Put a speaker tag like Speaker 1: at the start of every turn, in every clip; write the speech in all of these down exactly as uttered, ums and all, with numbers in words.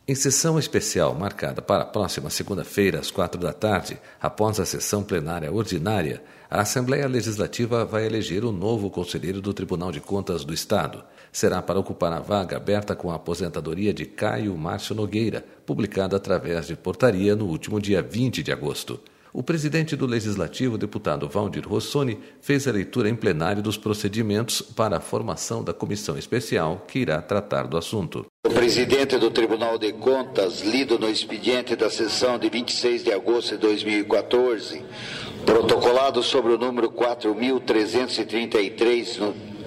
Speaker 1: Em sessão especial marcada para a próxima segunda-feira, às quatro da tarde, após a sessão plenária ordinária, a Assembleia Legislativa vai eleger o novo conselheiro do Tribunal de Contas do Estado. Será para ocupar a vaga aberta com a aposentadoria de Caio Márcio Nogueira, publicada através de portaria no último dia vinte de agosto. O presidente do Legislativo, deputado Valdir Rossoni, fez a leitura em plenário dos procedimentos para a formação da comissão especial que irá tratar do assunto.
Speaker 2: O presidente do Tribunal de Contas, lido no expediente da sessão de vinte e seis de agosto de dois mil e quatorze, protocolado sobre o número quatro mil trezentos e trinta e três,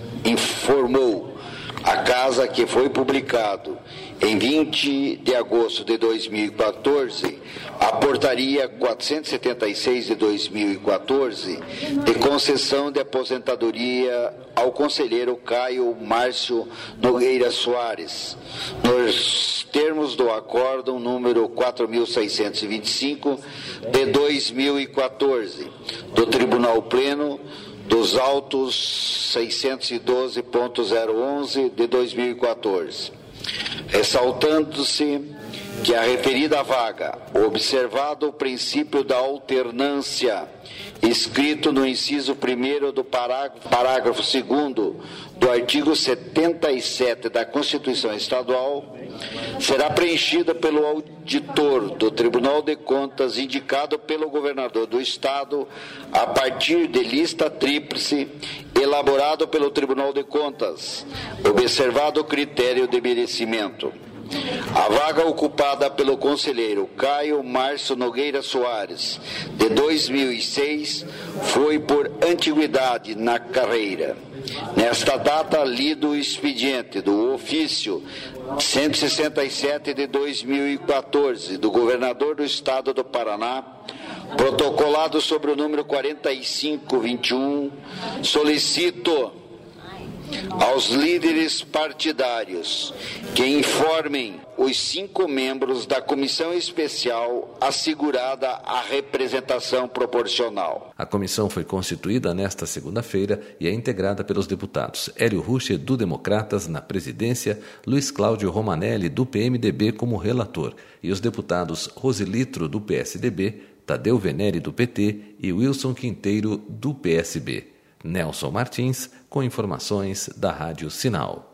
Speaker 2: informou a Casa que foi publicado em vinte de agosto de dois mil e quatorze a portaria quatrocentos e setenta e seis de dois mil e quatorze de concessão de aposentadoria ao conselheiro Caio Márcio Nogueira Soares, nos termos do acórdão número quatro mil seiscentos e vinte e cinco de dois mil e quatorze do Tribunal Pleno dos autos seiscentos e doze ponto zero onze de dois mil e quatorze, ressaltando-se que a referida vaga, observado o princípio da alternância escrito no inciso primeiro do parágrafo, parágrafo segundo do artigo setenta e sete da Constituição Estadual, será preenchida pelo auditor do Tribunal de Contas indicado pelo governador do Estado a partir de lista tríplice elaborado pelo Tribunal de Contas, observado o critério de merecimento. A vaga ocupada pelo conselheiro Caio Márcio Nogueira Soares, de dois mil e seis, foi por antiguidade na carreira. Nesta data, lido o expediente do ofício cento e sessenta e sete de dois mil e quatorze do governador do Estado do Paraná, protocolado sobre o número quarenta e cinco vinte e um, solicito aos líderes partidários que informem os cinco membros da comissão especial assegurada a representação proporcional.
Speaker 1: A comissão foi constituída nesta segunda-feira e é integrada pelos deputados Hélio Rucher, do Democratas, na presidência, Luiz Cláudio Romanelli, do P M D B, como relator, e os deputados Rosilitro, do P S D B, Tadeu Venere, do P T, e Wilson Quinteiro, do P S B. Nelson Martins, com informações da Rádio Sinal.